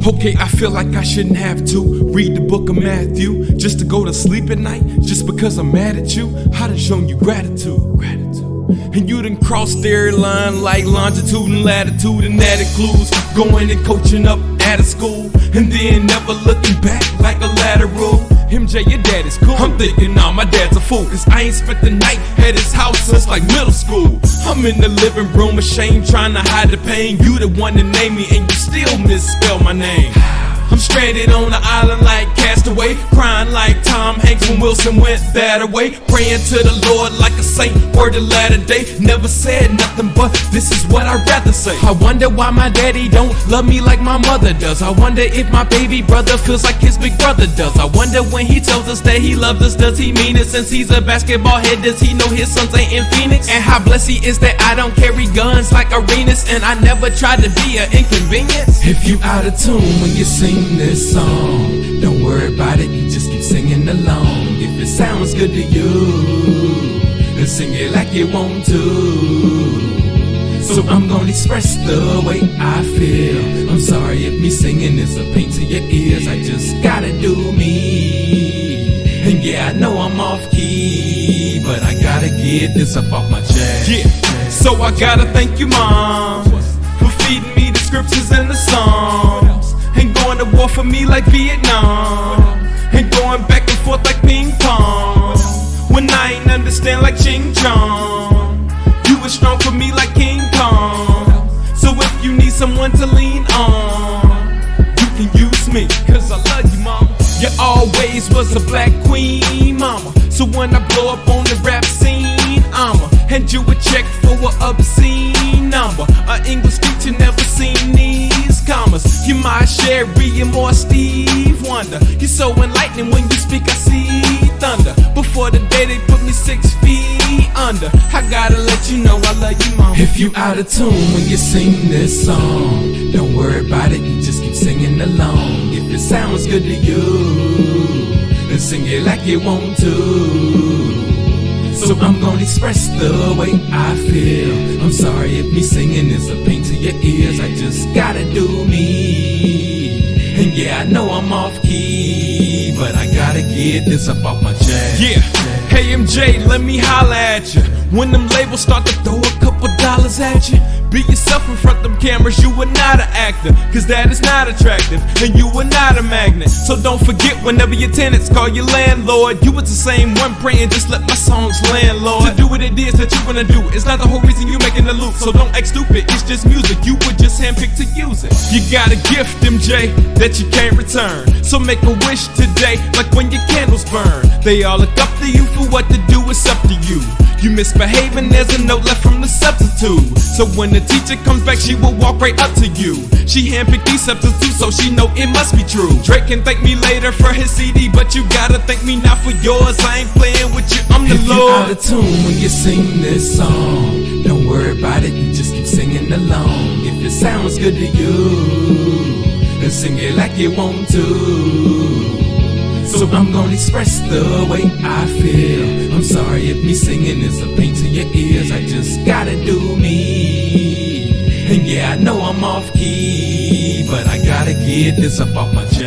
Okay, I feel like I shouldn't have to read the book of Matthew just to go to sleep at night, just because I'm mad at you. I done shown you gratitude. And you done crossed their line like longitude and latitude, and that includes going and coaching up at a school, and then never looking back like a lateral. MJ, your dad is cool. I'm thinking, nah, my dad's a fool, cause I ain't spent the night at his house since like middle school. I'm in the living room ashamed, trying to hide the pain. You the one that named me and you still misspell my name. I'm stranded on the island like Castaway, crying like Tom Hanks when Wilson went that away, praying to the Lord like a saint, word of latter day. Never said nothing, but this is what I'd rather say. I wonder why my daddy don't love me like my mother does. I wonder if my baby brother feels like his big brother does. I wonder when he tells us that he loves us, does he mean it? Since he's a basketball head, does he know his sons ain't in Phoenix? And how blessed he is that I don't carry guns like Arenas, and I never tried to be an inconvenience. If you out of tune when you sing this song, don't worry about it, you just keep singing along. If it sounds good to you, then sing it like you want to. So I'm gonna express the way I feel. I'm sorry if me singing is a pain to your ears. I just gotta do me. And yeah, I know I'm off key, but I gotta get this up off my chest. Yeah, so I gotta thank you, Mom, for feeding me the scriptures and the songs, and going to war for me like Vietnam, and going back and forth like ping pong, when I ain't understand like Ching Chong. You were strong for me like King Kong. So if you need someone to lean on, you can use me, cause I love you, mama. You always was a black queen, mama. So when I blow up on the rap scene, I'ma hand you a check for an obscene number. An English teacher never seen these commas. You my Sherry and more Steve Wonder. You're so enlightening when you speak, I see thunder. Before the day they put me 6 feet under, I gotta let you know I love you, mama. If you out of tune when you sing this song, don't worry about it, you just keep singing along. If it sounds good to you, then sing it like you want to. So I'm gonna express the way I feel. I'm sorry if me singing is a pain to your ears. I just gotta do me. And yeah, I know I'm off key, but I gotta get this up off my chest. Yeah, hey MJ, let me holla at you when them labels start to throw a couple dollars at you. Be yourself in front of them cameras, you are not an actor, cause that is not attractive, and you are not a magnet. So don't forget whenever your tenants call you landlord, you was the same one praying, just let my songs land, Lord. To do what it is that you wanna do, it's not the whole reason you making the loop. So don't act stupid, it's just music, you were just handpicked to use it. You got a gift, MJ, that you can't return. So make a wish today, like when your candles burn. They all look up to you for what to do, it's up to you. You misbehaving, there's a note left from the substitute. So when the teacher comes back, she will walk right up to you. She handpicked these substitutes, so she know it must be true. Drake can thank me later for his CD, but you gotta thank me now for yours. I ain't playing with you, I'm the Lord. If you out of tune when you sing this song, don't worry about it, you just keep singing along. If it sounds good to you, then sing it like you want to. So I'm gonna express the way I feel. I'm sorry if me singing is a pain to your ears. I just gotta do me. And yeah, I know I'm off key, but I gotta get this up off my chest.